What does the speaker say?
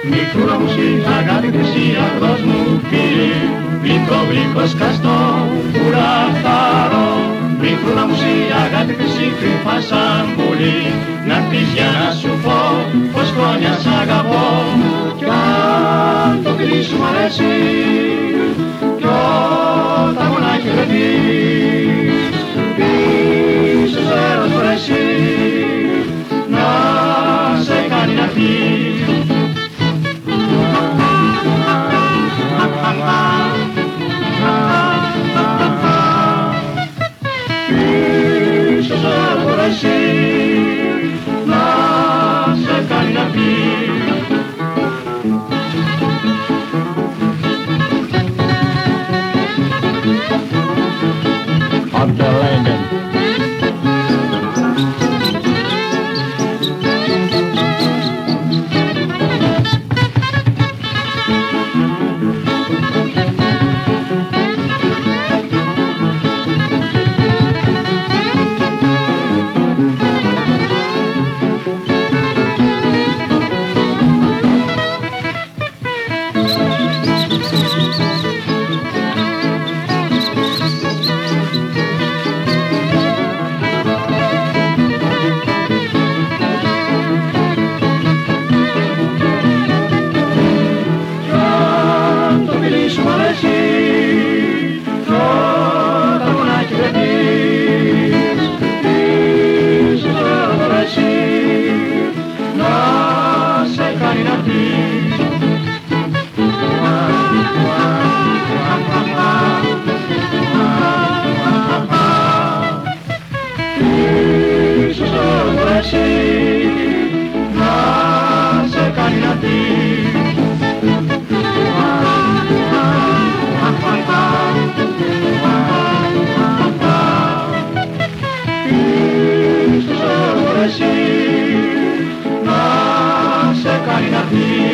Μικρούλα μου εσύ, αγάπη χρυσή, ακρός μου πήρε, μικρό σκαστό, ουραθαρό. Μικρούλα μου εσύ, αγάπη χρυσή, κρυφά σαν πουλί, να'ρθείς για να σου πω πως χρόνια σ' αγαπώ. Κι αν το φιλί σου μ' αρέσει, κι όταν μονάχη βρεθείς, πίσω στο έρος βρέσει, να σε κάνει να φύγεις. Πίσω στο έρος βρέσει, να σε κάνει να φύγεις. Up the London. Να σε κάνει να φύγεις.